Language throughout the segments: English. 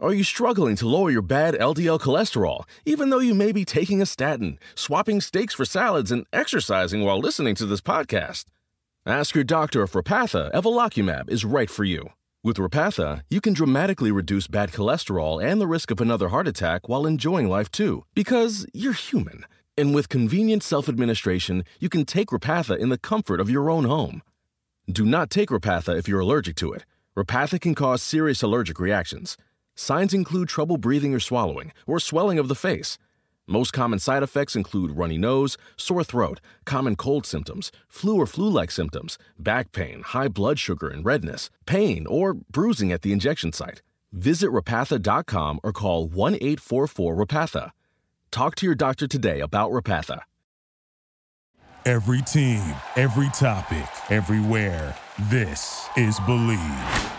Are you struggling to lower your bad LDL cholesterol, even though you may be taking a statin, swapping steaks for salads, and exercising while listening to this podcast? Ask your doctor if Repatha Evolocumab is right for you. With Repatha, you can dramatically reduce bad cholesterol and the risk of another heart attack while enjoying life too, because you're human. And with convenient self-administration, you can take Repatha in the comfort of your own home. Do not take Repatha if you're allergic to it. Repatha can cause serious allergic reactions. Signs include trouble breathing or swallowing, or swelling of the face. Most common side effects include runny nose, sore throat, common cold symptoms, flu or flu-like symptoms, back pain, high blood sugar and redness, pain, or bruising at the injection site. Visit Repatha.com or call 1-844-REPATHA. Talk to your doctor today about Repatha. Every team, every topic, everywhere. This is Believe.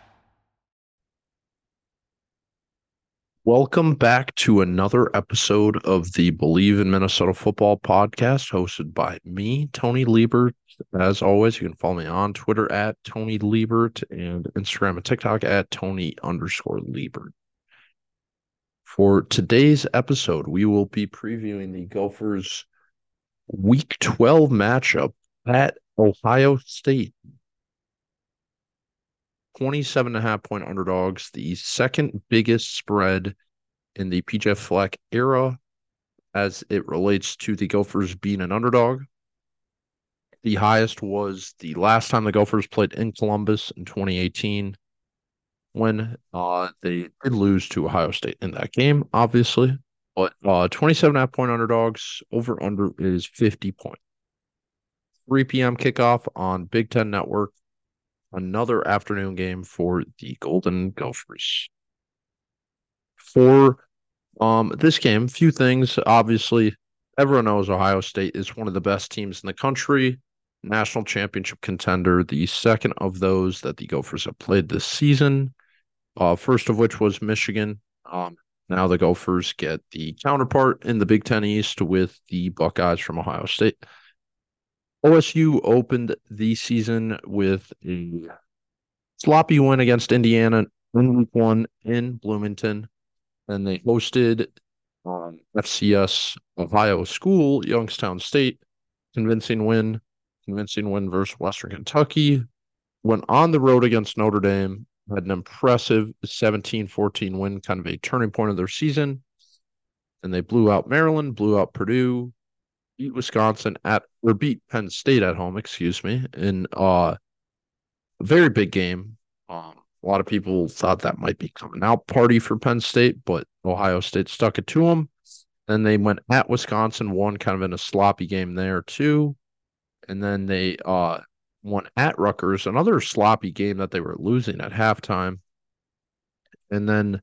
Welcome back to another episode of the Believe in Minnesota Football podcast, hosted by me, Tony Liebert. As always, you can follow me on Twitter at Tony Liebert and Instagram and TikTok at Tony_Liebert. For today's episode, we will be previewing the Gophers' Week 12 matchup at Ohio State. 27.5-point underdogs, the second biggest spread in the PJ Fleck era as it relates to the Gophers being an underdog. The highest was the last time the Gophers played in Columbus in 2018 when they did lose to Ohio State in that game, obviously. But 27.5-point underdogs, over-under is 50 points. 3 p.m. kickoff on Big Ten Network. Another afternoon game for the Golden Gophers. For this game, few things. Obviously, everyone knows Ohio State is one of the best teams in the country, national championship contender, the second of those that the Gophers have played this season. First of which was Michigan. Now the Gophers get the counterpart in the Big Ten East with the Buckeyes from Ohio State. OSU opened the season with a sloppy win against Indiana in Week 1 in Bloomington. And they hosted FCS Ohio School, Youngstown State. Convincing win versus Western Kentucky. Went on the road against Notre Dame. Had an impressive 17-14 win, kind of a turning point of their season. And they blew out Maryland, blew out Purdue, beat Wisconsin beat Penn State at home, in a very big game. A lot of people thought that might be coming out party for Penn State, but Ohio State stuck it to them. Then they went at Wisconsin, won kind of in a sloppy game there too. And then they won at Rutgers, another sloppy game that they were losing at halftime. And then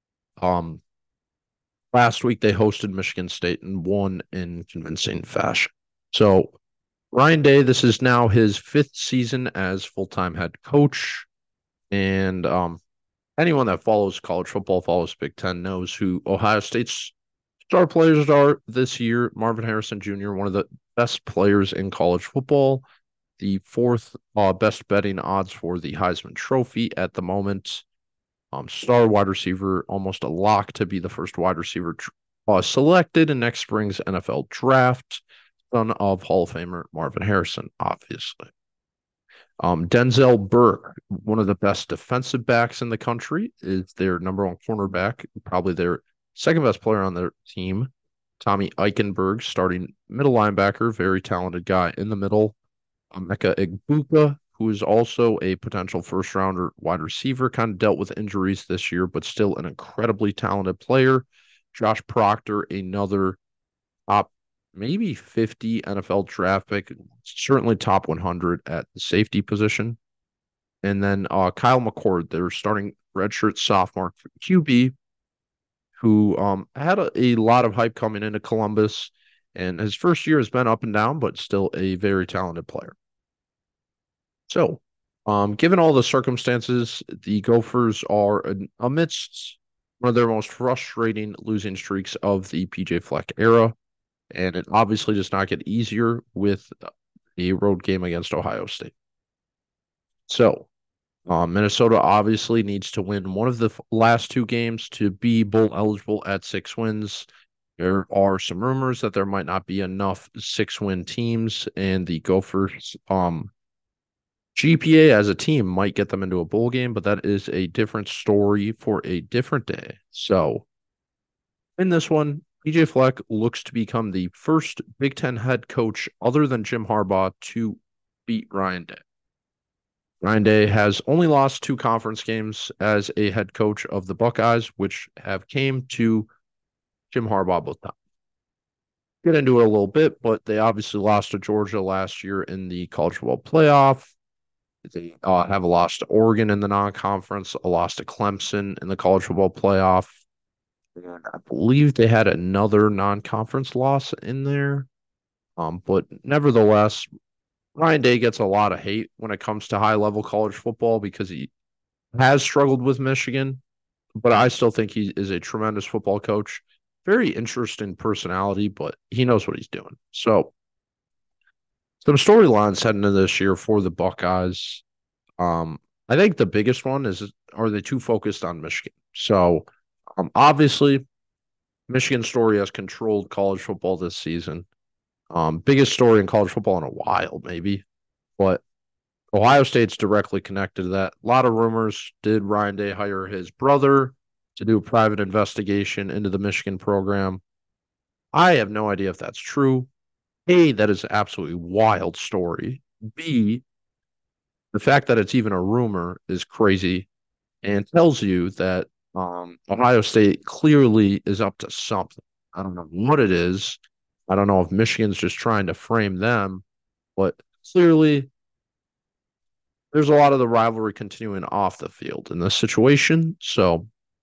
last week, they hosted Michigan State and won in convincing fashion. So, Ryan Day, this is now his 5th season as full-time head coach. And anyone that follows college football, follows Big Ten, knows who Ohio State's star players are this year. Marvin Harrison Jr., one of the best players in college football. The 4th best betting odds for the Heisman Trophy at the moment. Star wide receiver, almost a lock to be the first wide receiver selected in next spring's NFL draft. Son of Hall of Famer Marvin Harrison, obviously. Denzel Burke, one of the best defensive backs in the country, is their number 1 cornerback, probably their second best player on their team. Tommy Eichenberg, starting middle linebacker, very talented guy in the middle. Emeka Egbuka, who is also a potential first-rounder wide receiver, kind of dealt with injuries this year, but still an incredibly talented player. Josh Proctor, another top maybe 50 NFL draft pick, certainly top 100 at the safety position. And then Kyle McCord, their starting redshirt sophomore QB, who had a lot of hype coming into Columbus, and his first year has been up and down, but still a very talented player. So, given all the circumstances, the Gophers are amidst one of their most frustrating losing streaks of the PJ Fleck era, and it obviously does not get easier with a road game against Ohio State. So, Minnesota obviously needs to win one of the last two games to be bowl eligible at 6 wins. There are some rumors that there might not be enough 6-win teams, and the Gophers GPA as a team might get them into a bowl game, but that is a different story for a different day. So in this one, PJ Fleck looks to become the first Big Ten head coach other than Jim Harbaugh to beat Ryan Day. Ryan Day has only lost 2 conference games as a head coach of the Buckeyes, which have came to Jim Harbaugh both times. Get into it a little bit, but they obviously lost to Georgia last year in the college football playoff. They have a loss to Oregon in the non-conference, a loss to Clemson in the college football playoff, and I believe they had another non-conference loss in there. But nevertheless, Ryan Day gets a lot of hate when it comes to high-level college football because he has struggled with Michigan, but I still think he is a tremendous football coach. Very interesting personality, but he knows what he's doing. So, some storylines heading into this year for the Buckeyes. I think the biggest one is, are they too focused on Michigan? So, obviously, Michigan's story has controlled college football this season. Biggest story in college football in a while, maybe. But Ohio State's directly connected to that. A lot of rumors. Did Ryan Day hire his brother to do a private investigation into the Michigan program? I have no idea if that's true. A, that is an absolutely wild story. B, the fact that it's even a rumor is crazy and tells you that Ohio State clearly is up to something. I don't know what it is. I don't know if Michigan's just trying to frame them, but clearly there's a lot of the rivalry continuing off the field in this situation. So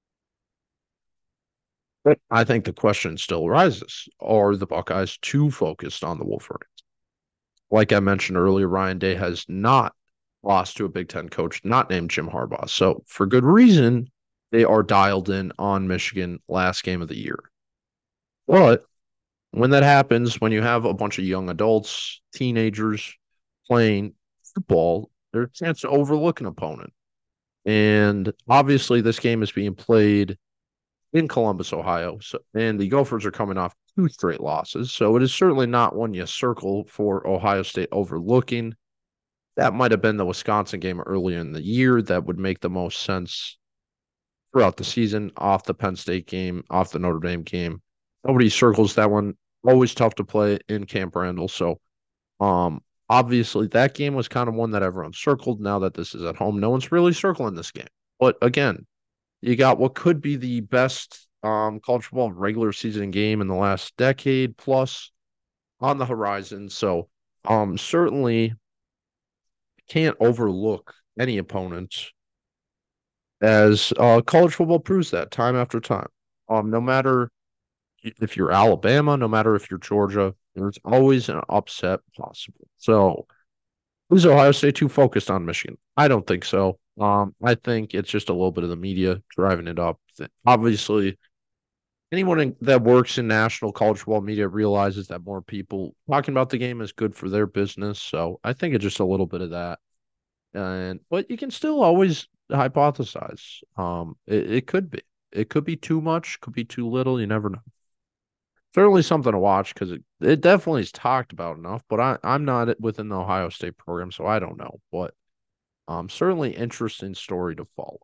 I think the question still arises. Are the Buckeyes too focused on the Wolverines? Like I mentioned earlier, Ryan Day has not lost to a Big Ten coach not named Jim Harbaugh. So for good reason, they are dialed in on Michigan last game of the year. But when that happens, when you have a bunch of young adults, teenagers playing football, there's a chance to overlook an opponent. And obviously, this game is being played in Columbus, Ohio. So, and the Gophers are coming off 2 straight losses. So it is certainly not one you circle for Ohio State overlooking. That might have been the Wisconsin game earlier in the year. That would make the most sense throughout the season, off the Penn State game, off the Notre Dame game. Nobody circles that one. Always tough to play in Camp Randall. So obviously that game was kind of one that everyone circled. Now that this is at home, no one's really circling this game. But again, you got what could be the best college football regular season game in the last decade plus on the horizon. So certainly can't overlook any opponent, as college football proves that time after time. No matter if you're Alabama, no matter if you're Georgia, there's always an upset possible. So is Ohio State too focused on Michigan? I don't think so. I think it's just a little bit of the media driving it up. Obviously, anyone that works in national college football media realizes that more people talking about the game is good for their business. So I think it's just a little bit of that. But you can still always hypothesize. It could be. It could be too much, could be too little. You never know. Certainly something to watch because it definitely is talked about enough. But I'm not within the Ohio State program, so I don't know. But certainly interesting story to follow.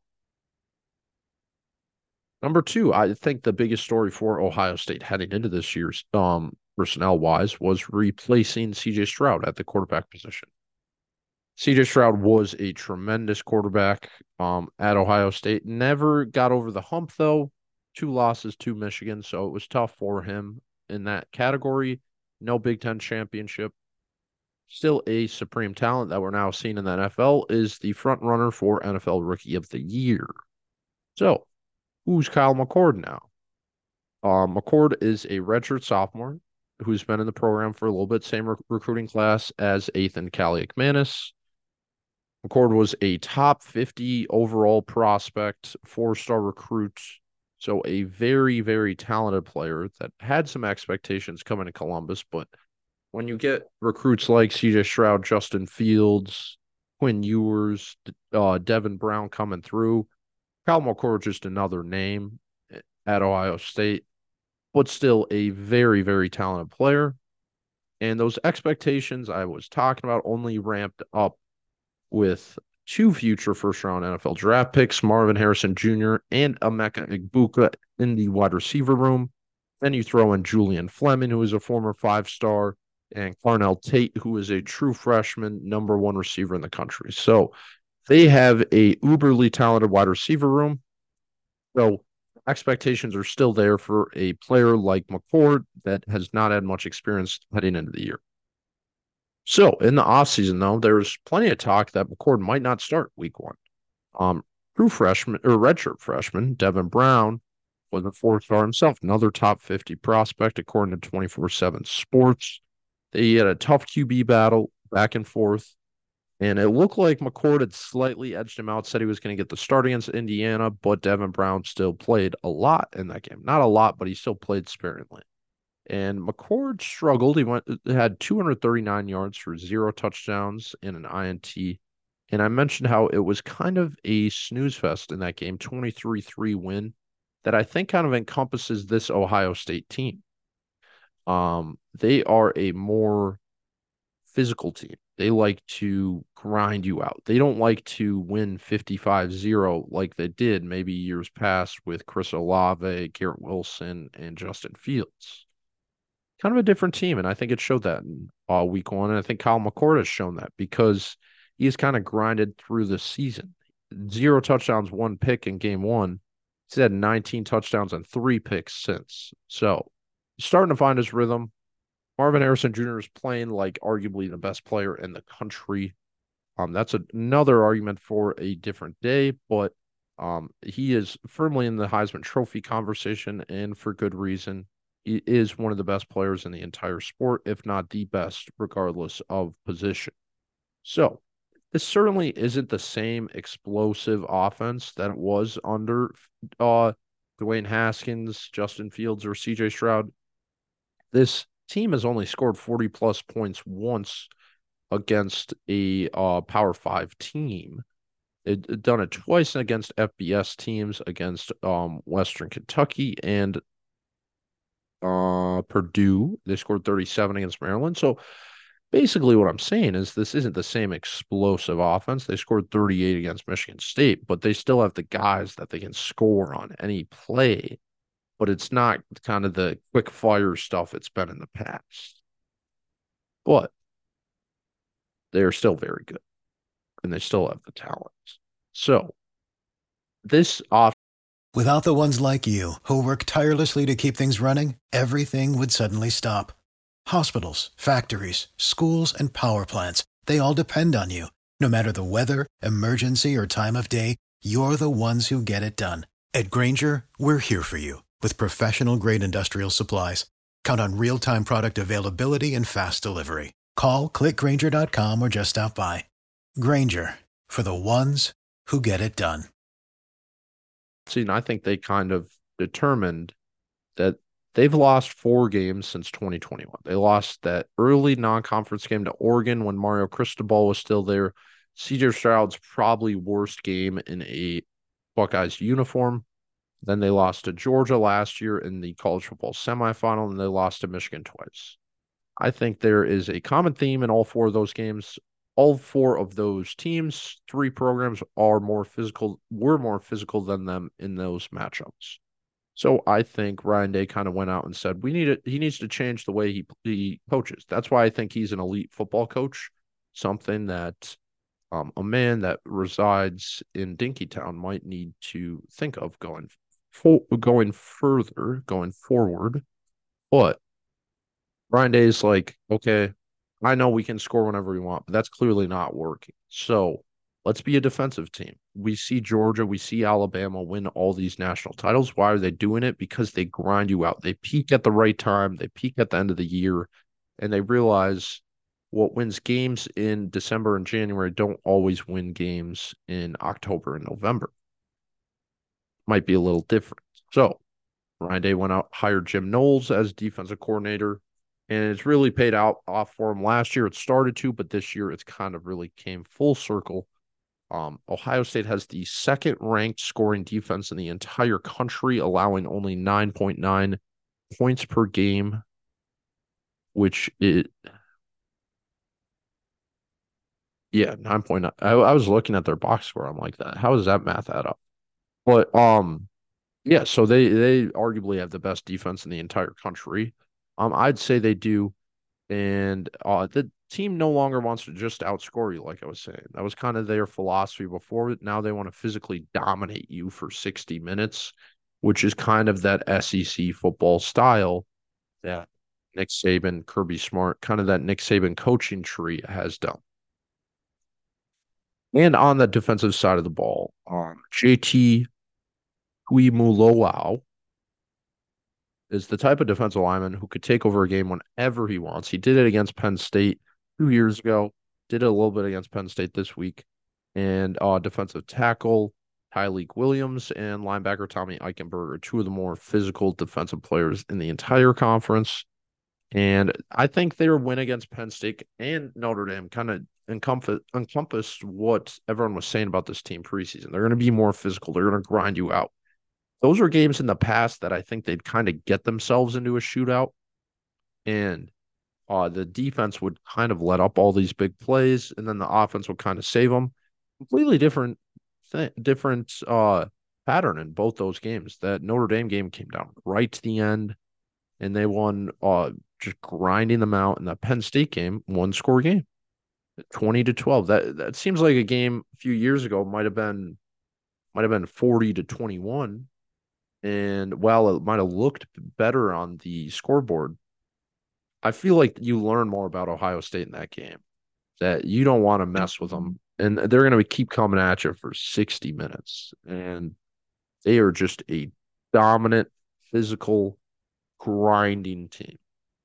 Number 2, I think the biggest story for Ohio State heading into this year's personnel wise was replacing CJ Stroud at the quarterback position. CJ Stroud was a tremendous quarterback at Ohio State. Never got over the hump, though. 2 losses to Michigan, so it was tough for him in that category. No Big Ten championship. Still a supreme talent that we're now seeing in the NFL, is the front runner for NFL Rookie of the Year. So, who's Kyle McCord now? McCord is a redshirt sophomore who's been in the program for a little bit. Same recruiting class as Ethan Kaliakmanis. McCord was a top 50 overall prospect, 4-star recruit. So a very, very talented player that had some expectations coming to Columbus. But when you get recruits like CJ Stroud, Justin Fields, Quinn Ewers, Devin Brown coming through. Kyle McCord, just another name at Ohio State, but still a very, very talented player. And those expectations I was talking about only ramped up with two future first-round NFL draft picks, Marvin Harrison Jr. and Emeka Egbuka in the wide receiver room. Then you throw in Julian Fleming, who is a former five-star, and Carnell Tate, who is a true freshman, number one receiver in the country. So they have a uberly talented wide receiver room. So expectations are still there for a player like McCord that has not had much experience heading into the year. So in the offseason, though, there's plenty of talk that McCord might not start week one. True freshman or redshirt freshman, Devin Brown, was a four-star himself, another top 50 prospect according to 24/7 Sports. They had a tough QB battle back and forth, and it looked like McCord had slightly edged him out, said he was going to get the start against Indiana, but Devin Brown still played a lot in that game. Not a lot, but he still played sparingly. And McCord struggled. He had 239 yards for 0 touchdowns and an INT. And I mentioned how it was kind of a snooze fest in that game, 23-3 win that I think kind of encompasses this Ohio State team. They are a more physical team. They like to grind you out. They don't like to win 55-0 like they did maybe years past with Chris Olave, Garrett Wilson, and Justin Fields. Kind of a different team, and I think it showed that in week one. And I think Kyle McCord has shown that because he's kind of grinded through the season. 0 touchdowns, 1 pick in game one. He's had 19 touchdowns and 3 picks since. So he's starting to find his rhythm. Marvin Harrison Jr. is playing like arguably the best player in the country. That's another argument for a different day, but he is firmly in the Heisman Trophy conversation, and for good reason. He is one of the best players in the entire sport, if not the best, regardless of position. So this certainly isn't the same explosive offense that it was under Dwayne Haskins, Justin Fields, or CJ Stroud. This team has only scored 40-plus points once against a Power 5 team. It done it twice against FBS teams, against Western Kentucky and Purdue. They scored 37 against Maryland. So basically what I'm saying is this isn't the same explosive offense. They scored 38 against Michigan State, but they still have the guys that they can score on any play. But it's not kind of the quick fire stuff it's been in the past. But they're still very good, and they still have the talent. So this off. Without the ones like you, who work tirelessly to keep things running, everything would suddenly stop. Hospitals, factories, schools, and power plants, they all depend on you. No matter the weather, emergency, or time of day, you're the ones who get it done. At Grainger, we're here for you with professional-grade industrial supplies. Count on real-time product availability and fast delivery. Call, clickgrainger.com, or just stop by. Grainger, for the ones who get it done. See, and I think they kind of determined that they've lost 4 games since 2021. They lost that early non-conference game to Oregon when Mario Cristobal was still there. CJ Stroud's probably worst game in a Buckeyes uniform. Then they lost to Georgia last year in the college football semifinal, and they lost to Michigan twice. I think there is a common theme in all 4 of those games. All 4 of those teams, 3 programs were more physical than them in those matchups. So I think Ryan Day kind of went out and said, he needs to change the way he coaches. That's why I think he's an elite football coach, something that a man that resides in Dinkytown might need to think of going forward. But Ryan Day is like, okay, I know we can score whenever we want, but that's clearly not working. So let's be a defensive team. We see Georgia, we see Alabama win all these national titles. Why are they doing it? Because they grind you out. They peak at the right time. They peak at the end of the year, and they realize what wins games in December and January don't always win games in October and November. Might be a little different. So Ryan Day went out, hired Jim Knowles as defensive coordinator. And it's really paid out off for him last year. It started to, but this year it's kind of really came full circle. Ohio State has the second ranked scoring defense in the entire country, allowing only 9.9 points per game, which is, yeah, 9.9. I was looking at their box score. I'm like, that. How does that math add up? But yeah, so they arguably have the best defense in the entire country. I'd say they do. And the team no longer wants to just outscore you, like I was saying. That was kind of their philosophy before. Now they want to physically dominate you for 60 minutes, which is kind of that SEC football style that Nick Saban, Kirby Smart, kind of that Nick Saban coaching tree has done. And on the defensive side of the ball, JT Tuimoloau is the type of defensive lineman who could take over a game whenever he wants. He did it against Penn State 2 years ago, did it a little bit against Penn State this week. And defensive tackle Tyleik Williams and linebacker Tommy Eichenberg are two of the more physical defensive players in the entire conference. And I think their win against Penn State and Notre Dame kind of encompassed what everyone was saying about this team preseason. They're going to be more physical. They're going to grind you out. Those are games in the past that I think they'd kind of get themselves into a shootout, and the defense would kind of let up all these big plays, and then the offense would kind of save them. Completely different pattern in both those games. That Notre Dame game came down right to the end, and they won just grinding them out. And the Penn State game, one score game, 20-12. That seems like a game a few years ago might have been 40-21. And while it might have looked better on the scoreboard, I feel like you learn more about Ohio State in that game, that you don't want to mess with them. And they're going to keep coming at you for 60 minutes. And they are just a dominant, physical, grinding team.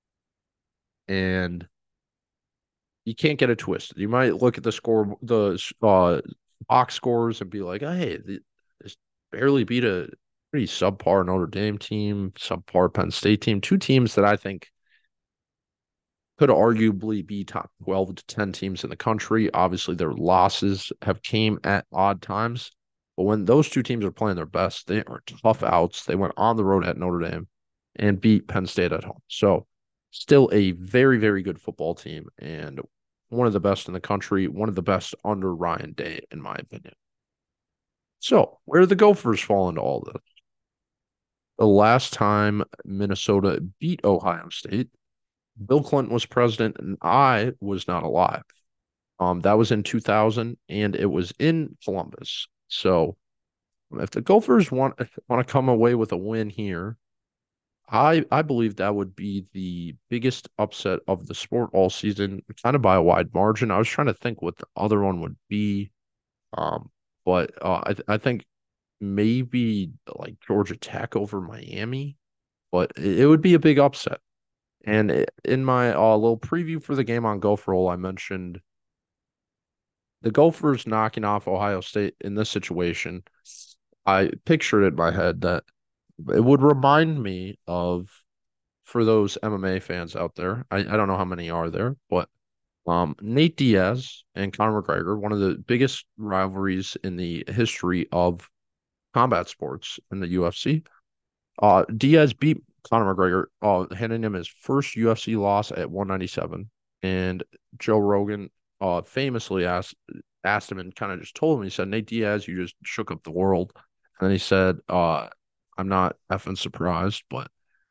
And you can't get it twisted. You might look at the box scores and be like, oh, hey, this barely beat a pretty subpar Notre Dame team, subpar Penn State team, two teams that I think could arguably be top 12 to 10 teams in the country. Obviously, their losses have came at odd times, but when those two teams are playing their best, they are tough outs. They went on the road at Notre Dame and beat Penn State at home. So still a very, very good football team and one of the best in the country, one of the best under Ryan Day, in my opinion. So where do the Gophers fall into all this? The last time Minnesota beat Ohio State, Bill Clinton was president and I was not alive. That was in 2000 and it was in Columbus. So if the Gophers want to come away with a win here, I believe that would be the biggest upset of the sport all season, kind of by a wide margin. I was trying to think what the other one would be, but I think maybe like Georgia Tech over Miami, but it would be a big upset. And in my little preview for the game on Gopher Hole, I mentioned the Gophers knocking off Ohio State in this situation. I pictured it in my head that it would remind me of, for those MMA fans out there, I don't know how many are there, but Nate Diaz and Conor McGregor, one of the biggest rivalries in the history of combat sports in the UFC. Diaz beat Conor McGregor, handing him his first UFC loss at 197. And Joe Rogan famously asked him and kind of just told him, he said, Nate Diaz, you just shook up the world. And then he said, I'm not effing surprised, but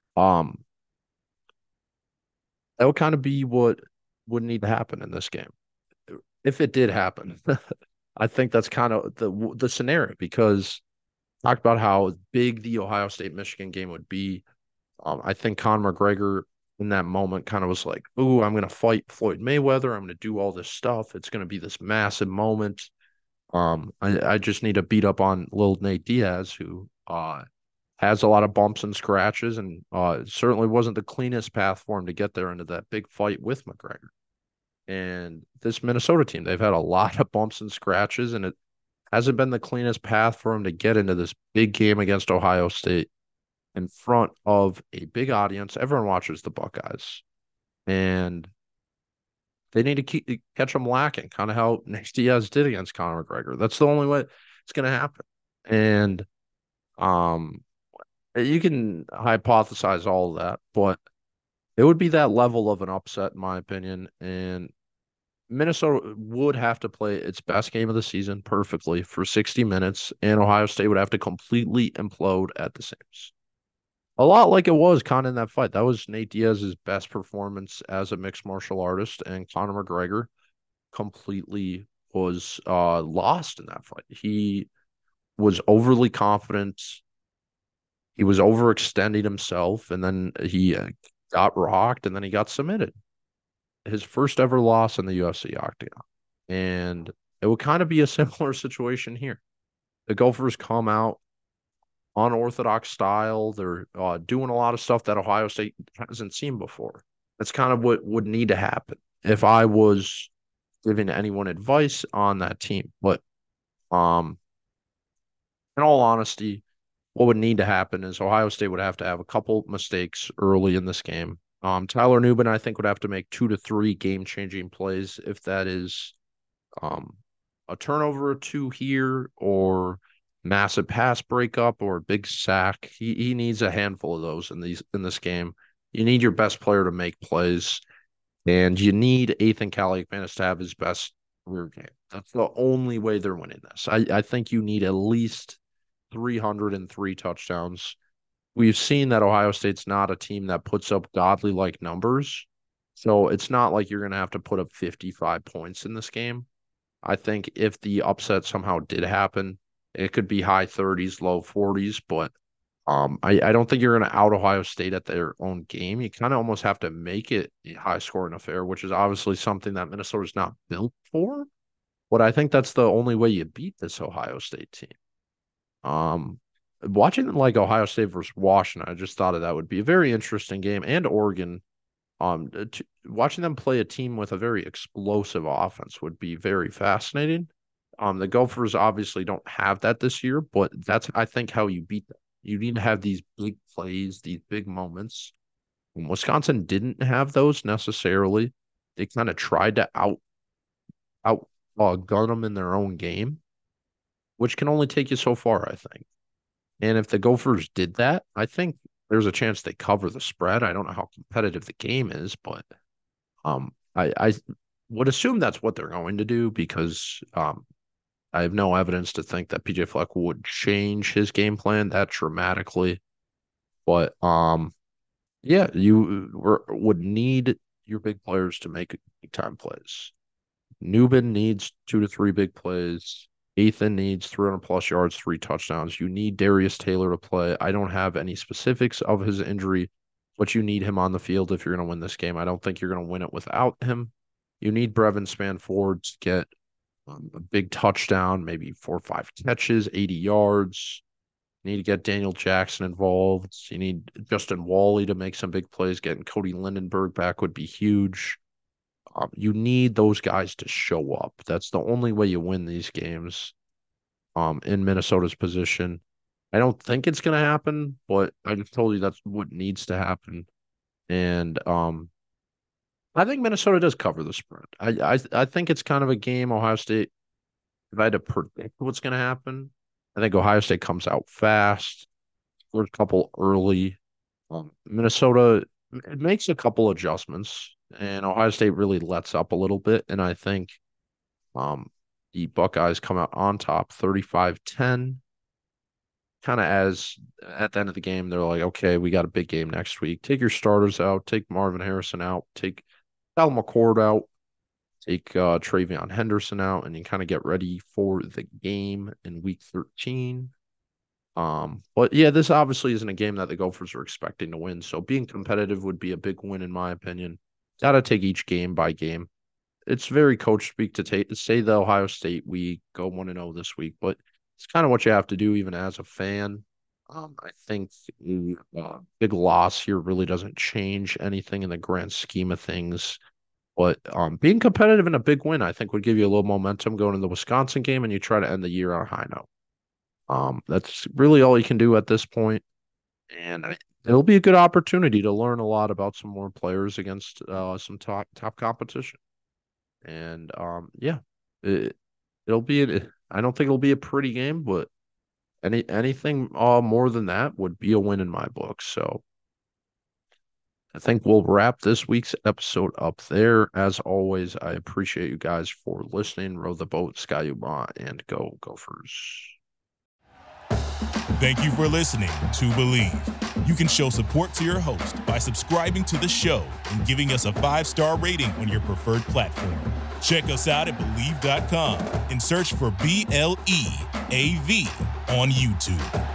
that would kind of be what would need to happen in this game. If it did happen, I think that's kind of the scenario, because talked about how big the Ohio State Michigan game would be. I think Conor McGregor in that moment kind of was like, "Ooh, I'm going to fight Floyd Mayweather. I'm going to do all this stuff. It's going to be this massive moment. I just need to beat up on little Nate Diaz, who has a lot of bumps and scratches, and certainly wasn't the cleanest path for him to get there into that big fight with McGregor." And this Minnesota team, they've had a lot of bumps and scratches, and it hasn't been the cleanest path for him to get into this big game against Ohio State in front of a big audience. Everyone watches the Buckeyes. and they need to catch them lacking, kind of how Nick Diaz did against Conor McGregor. That's the only way it's going to happen. And um, you can hypothesize all of that, but it would be that level of an upset, in my opinion. And Minnesota would have to play its best game of the season perfectly for 60 minutes, and Ohio State would have to completely implode at the seams. A lot like it was kind of in that fight. That was Nate Diaz's best performance as a mixed martial artist, and Conor McGregor completely was lost in that fight. He was overly confident. He was overextending himself, and then he got rocked, and then he got submitted. His first ever loss in the UFC octagon. And it would kind of be a similar situation here. The Gophers come out unorthodox style. They're doing a lot of stuff that Ohio State hasn't seen before. That's kind of what would need to happen if I was giving anyone advice on that team. But in all honesty, what would need to happen is Ohio State would have to have a couple mistakes early in this game. Tyler Nubin, I think, would have to make 2 to 3 game-changing plays if that is a turnover or two here or massive pass breakup or a big sack. He needs a handful of those in this game. You need your best player to make plays, and you need Ethan Kaliakmanis to have his best career game. That's the only way they're winning this. I think you need at least 303 touchdowns. We've seen that Ohio State's not a team that puts up godly like numbers. So it's not like you're going to have to put up 55 points in this game. I think if the upset somehow did happen, it could be high 30s, low 40s, but I don't think you're going to out Ohio State at their own game. You kind of almost have to make it a high scoring affair, which is obviously something that Minnesota's not built for. But I think that's the only way you beat this Ohio State team. Watching like Ohio State versus Washington, I just thought that would be a very interesting game, and Oregon. Watching them play a team with a very explosive offense would be very fascinating. The Gophers obviously don't have that this year, but that's, I think, how you beat them. You need to have these big plays, these big moments. And Wisconsin didn't have those necessarily. They kind of tried to gun them in their own game, which can only take you so far, I think. And if the Gophers did that, I think there's a chance they cover the spread. I don't know how competitive the game is, but I would assume that's what they're going to do because I have no evidence to think that PJ Fleck would change his game plan that dramatically. But yeah, you would need your big players to make big time plays. Nubin needs 2 to 3 big plays. Ethan needs 300 plus yards, 3 touchdowns. You need Darius Taylor to play. I don't have any specifics of his injury, but you need him on the field if you're going to win this game. I don't think you're going to win it without him. You need Brevin Spanford to get a big touchdown, maybe 4 or 5 catches, 80 yards. You need to get Daniel Jackson involved. You need Justin Wally to make some big plays. Getting Cody Lindenberg back would be huge. You need those guys to show up. That's the only way you win these games in Minnesota's position. I don't think it's going to happen, but I just told you that's what needs to happen. And I think Minnesota does cover the spread. I think it's kind of a game Ohio State, if I had to predict what's going to happen, I think Ohio State comes out fast, scores a couple early. Minnesota, it makes a couple adjustments. And Ohio State really lets up a little bit. And I think the Buckeyes come out on top 35-10. Kind of as at the end of the game, they're like, okay, we got a big game next week. Take your starters out. Take Marvin Harrison out. Take Al McCord out. Take Travion Henderson out. And you kind of get ready for the game in week 13. But yeah, this obviously isn't a game that the Gophers are expecting to win. So being competitive would be a big win, in my opinion. Got to take each game by game. It's very coach speak to say the Ohio State we go 1-0 this week, but it's kind of what you have to do even as a fan. I think the big loss here really doesn't change anything in the grand scheme of things. But being competitive in a big win, I think, would give you a little momentum going into the Wisconsin game, and you try to end the year on a high note. That's really all you can do at this point. And it'll be a good opportunity to learn a lot about some more players against some top competition. And yeah, it'll be. I don't think it'll be a pretty game, but anything more than that would be a win in my book. So I think we'll wrap this week's episode up there. As always, I appreciate you guys for listening. Row the boat, Ski Uba, and go Gophers. Thank you for listening to Believe. You can show support to your host by subscribing to the show and giving us a 5-star rating on your preferred platform. Check us out at Believe.com and search for BLEAV on YouTube.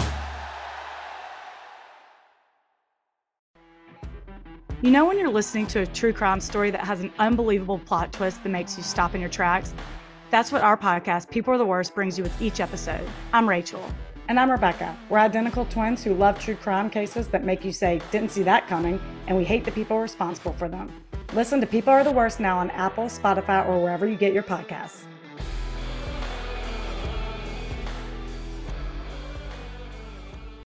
You know when you're listening to a true crime story that has an unbelievable plot twist that makes you stop in your tracks? That's what our podcast, People Are the Worst, brings you with each episode. I'm Rachel. And I'm Rebecca. We're identical twins who love true crime cases that make you say, didn't see that coming, and we hate the people responsible for them. Listen to People Are the Worst now on Apple, Spotify, or wherever you get your podcasts.